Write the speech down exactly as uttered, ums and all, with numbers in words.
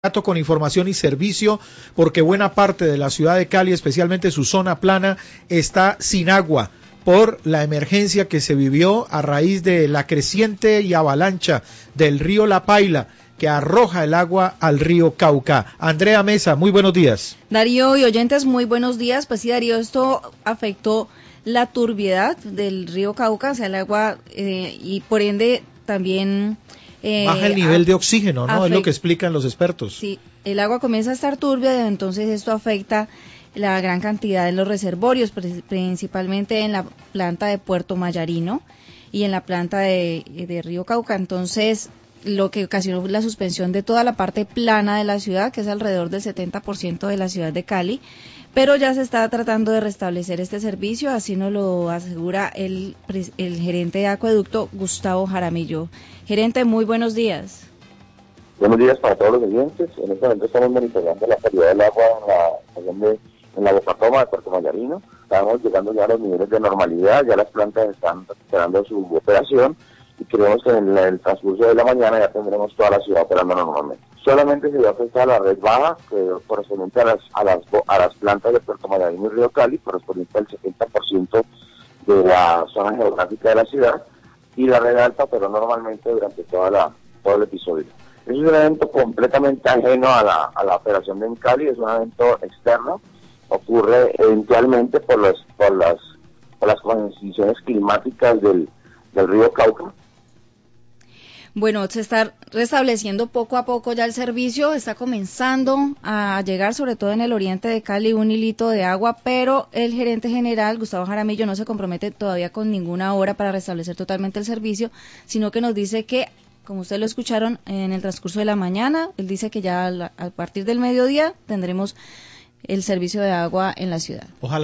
Con información y servicio, porque buena parte de la ciudad de Cali, especialmente su zona plana, está sin agua por la emergencia que se vivió a raíz de la creciente y avalancha del río La Paila, que arroja el agua al río Cauca. Andrea Mesa, muy buenos días. Darío y oyentes, muy buenos días. Pues sí, Darío, esto afectó la turbiedad del río Cauca, o sea, el agua, eh, y por ende también... Eh, Baja el nivel a, de oxígeno, ¿no? Es lo que explican los expertos. Sí, el agua comienza a estar turbia, entonces esto afecta la gran cantidad de los reservorios, principalmente en la planta de Puerto Mayarino y en la planta de, de Río Cauca. Entonces, lo que ocasionó la suspensión de toda la parte plana de la ciudad, que es alrededor del setenta por ciento de la ciudad de Cali, pero ya se está tratando de restablecer este servicio, así nos lo asegura el, el gerente de acueducto, Gustavo Jaramillo. Gerente, muy buenos días. Buenos días para todos los oyentes. En este momento estamos monitoreando la calidad del agua en la, en la bocatoma de Puerto Mayarino. Estamos llegando ya a los niveles de normalidad, ya las plantas están recuperando su operación y creemos que en el transcurso de la mañana ya tendremos toda la ciudad operando normalmente. Solamente se va a afectar a la red baja, que correspondiente a las, a las a las plantas de Puerto Mayarino y Río Cali, correspondiente al setenta por ciento de la zona geográfica de la ciudad, y la red alta, pero normalmente durante toda la, todo el episodio. Es un evento completamente ajeno a la, a la operación de Cali, es un evento externo, ocurre eventualmente por, los, por, las, por las condiciones climáticas del, del río Cauca. Bueno, se está restableciendo poco a poco ya el servicio, está comenzando a llegar, sobre todo en el oriente de Cali, un hilito de agua, pero el gerente general, Gustavo Jaramillo, no se compromete todavía con ninguna hora para restablecer totalmente el servicio, sino que nos dice que, como ustedes lo escucharon en el transcurso de la mañana, él dice que ya a partir del mediodía tendremos el servicio de agua en la ciudad. Ojalá.